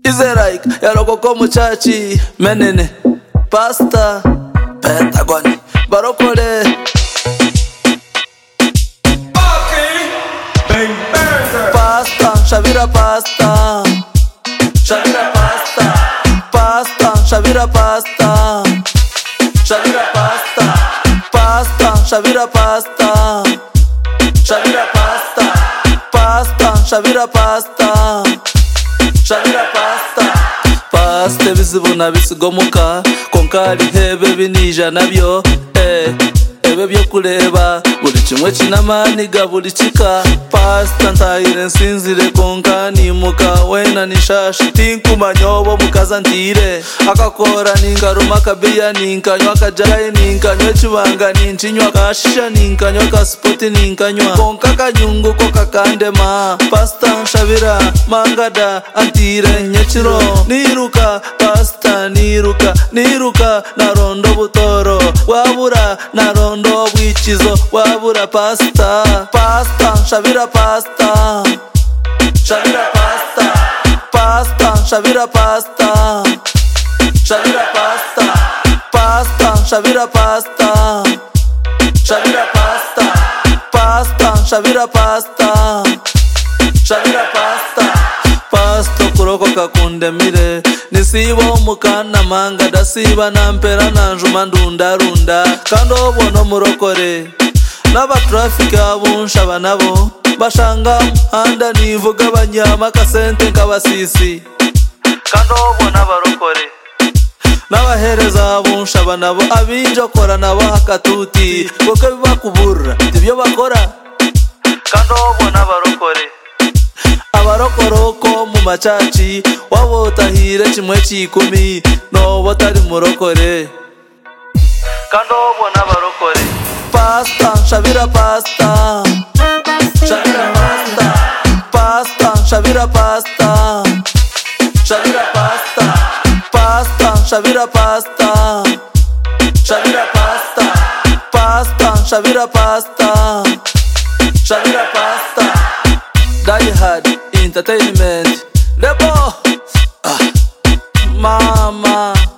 Is it like yarokoko muchachi menene pasta Pentagon barokole pasta shavira pasta shavira pasta pasta shavira pasta shavira pasta pasta shavira pasta shavira pasta pasta shavira pasta shavira pasta pasta bizibu na bisigomuka konkali hebe binija nabyo ebe byo kureba buri kimwe kinamaniga buri kika pasta ntayire nsinzire konka nimuka wena nishashi tinkumanyobo mukaza ntire akakora ninkaruma kabeya ninkanywa kajaye ninkanywa kibanga ninchinywa kashisha ninkanywa kaspoti ninkanywa konka kanyungu ko kakandema pasta nshabira mangada antire nyechiro niruka pasta niruka narondo butoro wabura narondo bwichizo wabura pasta shavira pasta shavira pasta pasta shavira pasta shavira pasta pasta shavira pasta shavira pasta pasta shavira pasta shavira pasta pasta kuroko kakundemire nisibo mukana manga dasiba nampera nanjuma ndundarunda kando bono murokore naba traffic abunsha nabo bashanga muhanda nivuga banyama kasente nkabasisi kando bona barokore n'abahereza abunsha nabo abinjo kora nabo hakatuti kuko bibakubura ibyo bakora kando bona barokore abarokoroko mu machachi wabo tahire kimwe kikumi no botari murokore kando bona barokore pasta shavira pasta shavira pasta pasta shavira pasta shavira pasta pasta shavira pasta shavira pasta pasta shavira pasta shavira pasta Die Hard Entertainment Lebo Mama